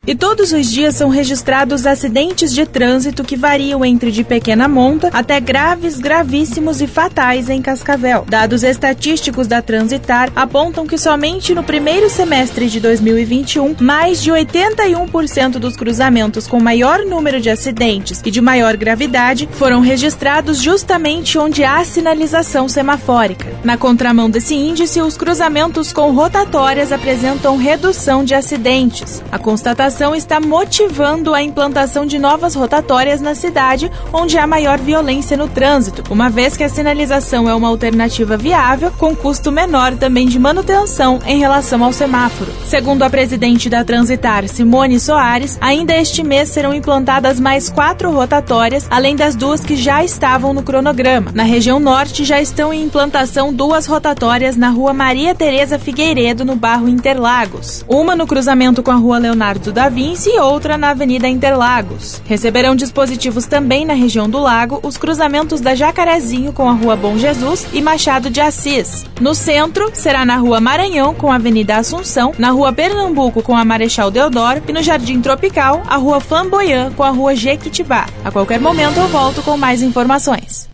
E todos os dias são registrados acidentes de trânsito que variam entre de pequena monta até graves, gravíssimos e fatais em Cascavel. Dados estatísticos da Transitar apontam que somente no primeiro semestre de 2021, mais de 81% dos cruzamentos com maior número de acidentes e de maior gravidade foram registrados justamente onde há sinalização semafórica. Na contramão desse índice, os cruzamentos com rotatórias apresentam redução de acidentes. A constatação está motivando a implantação de novas rotatórias na cidade, onde há maior violência no trânsito, uma vez que a sinalização é uma alternativa viável, com custo menor também de manutenção em relação ao semáforo. Segundo a presidente da Transitar, Simone Soares, ainda este mês serão implantadas mais 4 rotatórias, além das 2 que já estavam no cronograma. Na região norte já estão em implantação 2 rotatórias na rua Maria Tereza Figueiredo, no bairro Interlagos. Uma no cruzamento com a rua Leonardo da Vinci e outra na Avenida Interlagos. Receberão dispositivos também na região do Lago os cruzamentos da Jacarezinho com a rua Bom Jesus e Machado de Assis. No centro, será na rua Maranhão com a Avenida Assunção, na rua Pernambuco com a Marechal Deodoro e no Jardim Tropical, a rua Flamboyant com a rua Jequitibá. A qualquer momento eu volto com mais informações.